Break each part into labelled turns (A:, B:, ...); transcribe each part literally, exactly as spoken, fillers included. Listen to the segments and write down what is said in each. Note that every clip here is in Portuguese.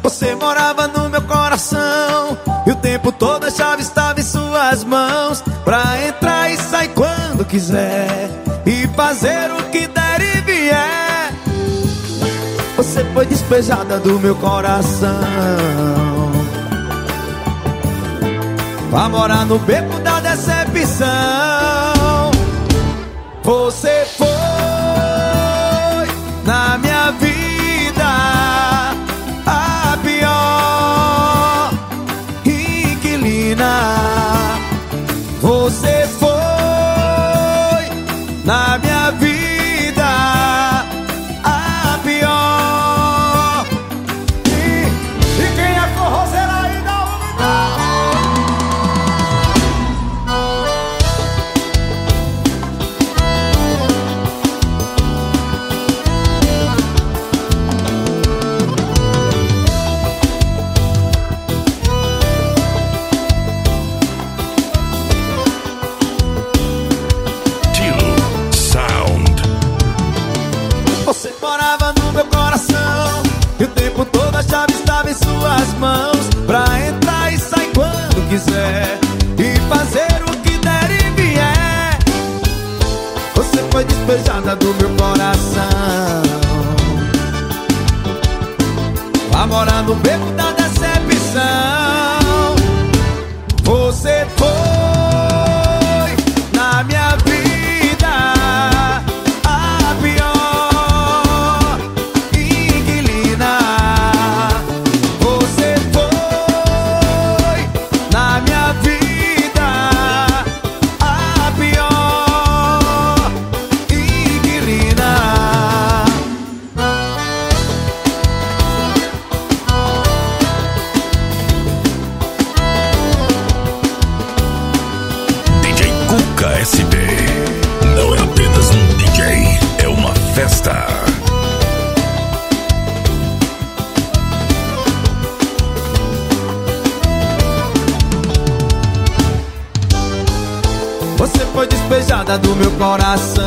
A: Você morava no meu coração e o tempo todo a chave estava em suas mãos, pra entrar e sair quando quiser e fazer o que der e vier. Você foi despejada do meu coração, vai morar no beco da decepção. Você foi na minha vida a pior inquilina. Você foi na minha vida a pior. E, e quem é forrozeiro aí dá uma. Você morava no meu coração e o tempo todo a chave estava em suas mãos, pra entrar e sair quando quiser e fazer o que der e vier. Você foi despejada do meu coração, vai morar no beco da decepção. Você foi na minha vida a pior inquilina. Você foi na minha vida a pior inquilina.
B: D J Cuca S B não é apenas um D J, é uma festa.
A: Você foi despejada do meu coração,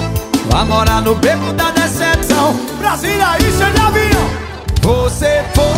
A: vai morar no beco da decepção. Brasília, isso é de avião. Você foi